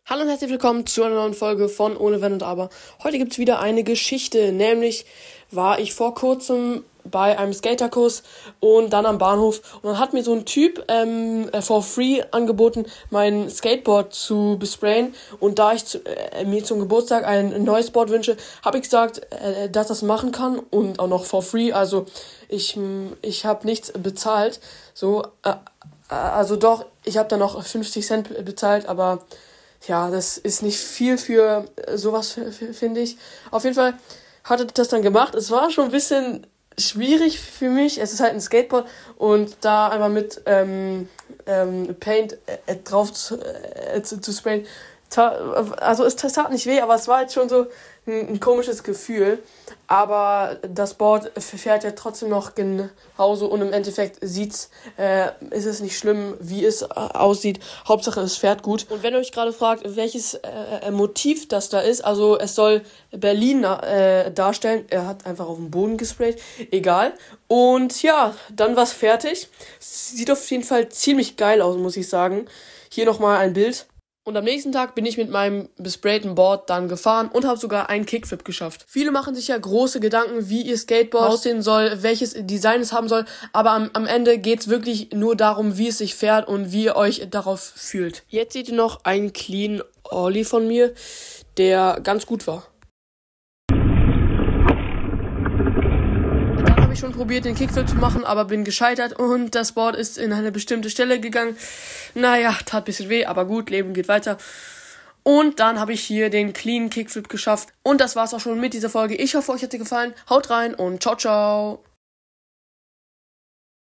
Hallo und herzlich willkommen zu einer neuen Folge von Ohne Wenn und Aber. Heute gibt's wieder eine Geschichte, nämlich war ich vor kurzem bei einem Skaterkurs und dann am Bahnhof und dann hat mir so ein Typ for free angeboten, mein Skateboard zu besprayen, und da ich mir zum Geburtstag ein neues Board wünsche, habe ich gesagt, dass das machen kann und auch noch for free, also ich habe nichts bezahlt, also doch, ich habe da noch 50 Cent bezahlt, aber ja, das ist nicht viel für sowas, finde ich. Auf jeden Fall hatte ich das dann gemacht. Es war schon ein bisschen schwierig für mich. Es ist halt ein Skateboard und da einmal mit Paint drauf zu sprayen. Also es tat nicht weh, aber es war jetzt schon so ein komisches Gefühl. Aber das Board fährt ja trotzdem noch genauso und im Endeffekt ist es nicht schlimm, wie es aussieht. Hauptsache es fährt gut. Und wenn ihr euch gerade fragt, welches Motiv das da ist, also es soll Berlin darstellen. Er hat einfach auf den Boden gesprayt. Egal. Und ja, dann war's fertig. Sieht auf jeden Fall ziemlich geil aus, muss ich sagen. Hier nochmal ein Bild. Und am nächsten Tag bin ich mit meinem besprayten Board dann gefahren und habe sogar einen Kickflip geschafft. Viele machen sich ja große Gedanken, wie ihr Skateboard aussehen soll, welches Design es haben soll, aber am Ende geht's wirklich nur darum, wie es sich fährt und wie ihr euch darauf fühlt. Jetzt seht ihr noch einen clean Ollie von mir, der ganz gut war. Habe ich schon probiert, den Kickflip zu machen, aber bin gescheitert und das Board ist in eine bestimmte Stelle gegangen. Naja, tat ein bisschen weh, aber gut, Leben geht weiter. Und dann habe ich hier den clean Kickflip geschafft. Und das war's auch schon mit dieser Folge. Ich hoffe, euch hat sie gefallen. Haut rein und ciao, ciao.